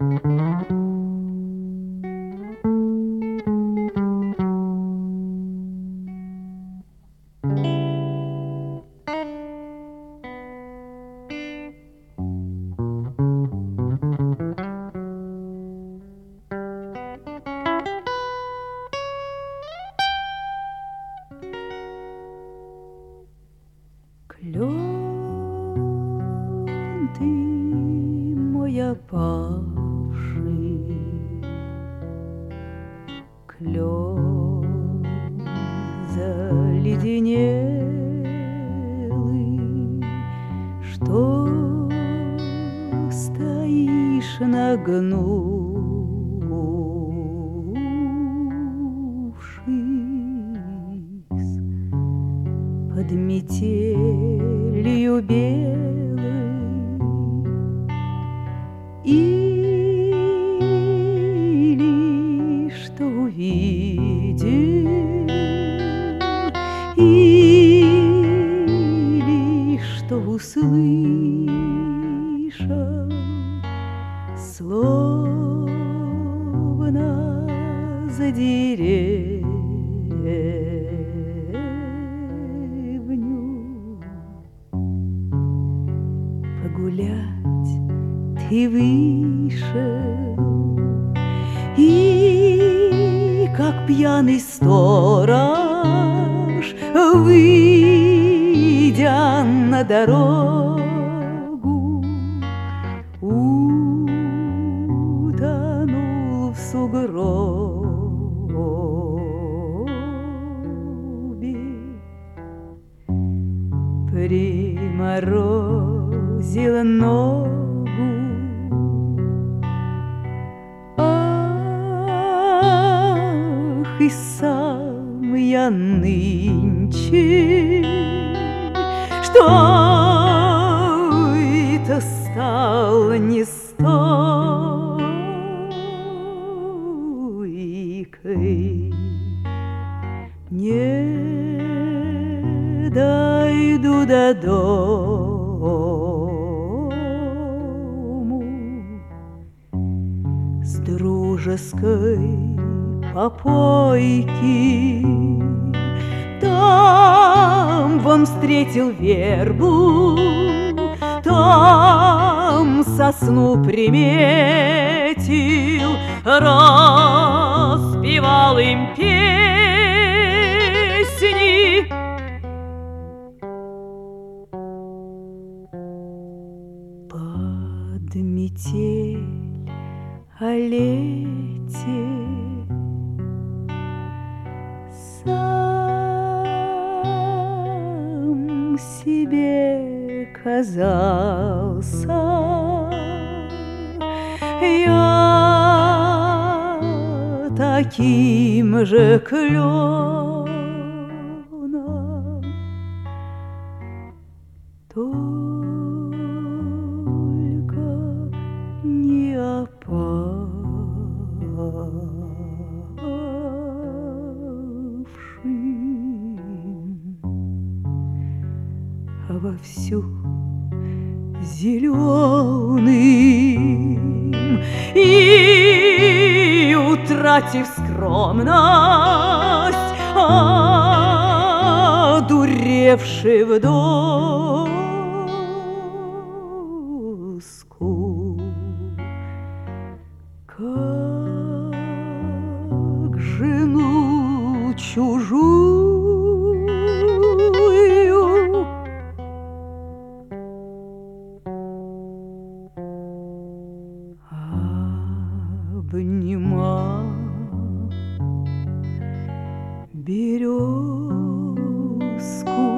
Клен ты мой опавший, клен заледенелый, что стоишь нагнувшись под метелью белой, или что увидел, или что услышал, словно за деревню погулять ты вышел, и как пьяный сторож, выйдя на дорогу, утонул в сугробе, приморозила ногу. Ах, и сам я нынче, что это стало не стойкой, не дойду до дому с дружеской попойки. Там вон встретил вербу, там сосну приметил, распевал им песни. Под метель о лете сам себе казался я таким же кленом, только не опавшим, а вовсю зеленым, и, утратив скромность, одуревший в доску, как жену чужую обнимал березку.